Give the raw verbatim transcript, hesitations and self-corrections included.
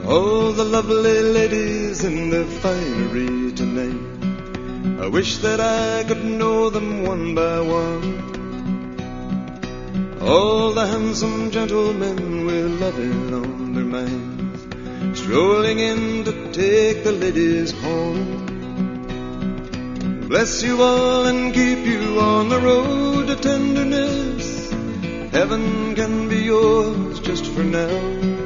all the lovely ladies in the finery tonight. I wish that I could know them one by one. All the handsome gentlemen with loving on their minds, strolling in to take the ladies home. Bless you all and keep you on the road to tenderness. Heaven can be yours just for now.